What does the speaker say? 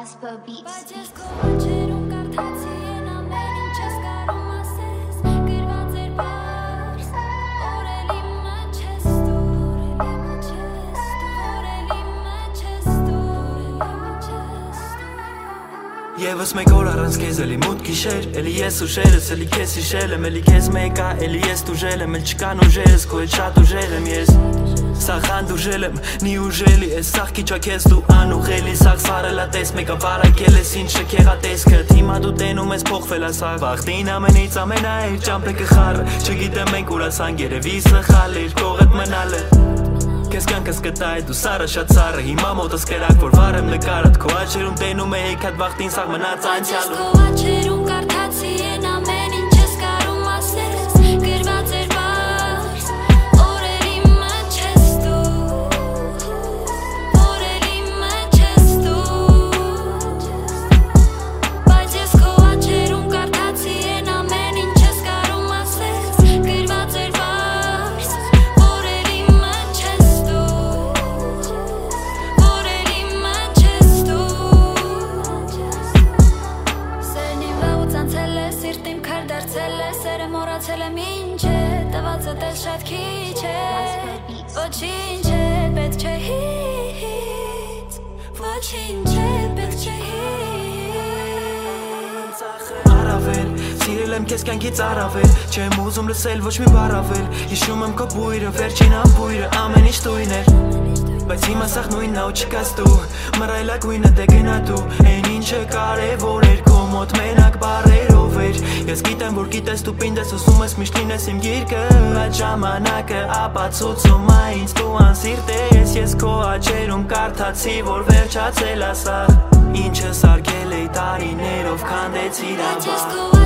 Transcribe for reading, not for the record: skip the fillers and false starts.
Jasper Beats. Եվս մեկ օր առանց քեզ էլի մութ գիշեր Էլի ես ուժերս, էլի քեզ հիշել եմ Էլի քեզ մեկա, էլի ես տուժել եմ Էլ չկան ուժերս, քո հետ շատ ուժեղ եմ ես Սաղ անդուժել եմ, նի ուժելի ես Սաղ քիչ ա քեզ դու անուղելի Սաղ սարելա տես, մեկա վարակել ես Ինչ շքեղա տեսքդ, հիմա դու տենում ես փոխվել ա սաղ Բախտին ամենից ամենայր ճամպեկը խառը Չգիտեմ մենք ուր ասանք երևի սխալ էր Կողդ մնալ է Քեզ կյանքս կտա է դու սարը շատ սարը Հիմա մոտս կերակ որ վարեմ նկարդ Քո աչերում տենում է հեքատ վախտին սաղ մնաց անցյալում Քո աչերում կարդացի են ամեն ինչ ես կարում ասես Գրված էր բաց Օրերի մեջ ես դու Օրերի մեջ ես դու Բայց ես քո աչերում կարդացի են ամեն ինչ ես կարում ասես Գրված էր բաց Օրերի մեջ ես Սերը մորացել եմ ինչ է, տվածը տես շատ քիչ է Ոչինչ է, պետք չէ հից Ոչինչ է, պետք չէ հից Առավել, սիրել եմ քեզ կյանքից առավել Չեմ ուզում լսել ոչ մի բառ ավել Հիշում եմ քո բույրը, վերջին ամբույրը Ամեն ինչ տույն էր Բայց հիմա սաղ նույնն ա ու չկաս դու Մռայլագույնը դե գնա դու Էն ինչը կարևոր էր քո մոտ մենակ բառերով էր Ես գիտեմ որ գիտես դու պինդ ես ուզում ես միշտ լինես իմ գիրկը Այդ ժամանակը ապացուցում ա ինձ դու անսիրտ ես Ես քո աչերում կարդացի որ վերջացել ա սաղ Ինչը սարքել էի տարիներով քանդեցիր Բայց ես ավա քո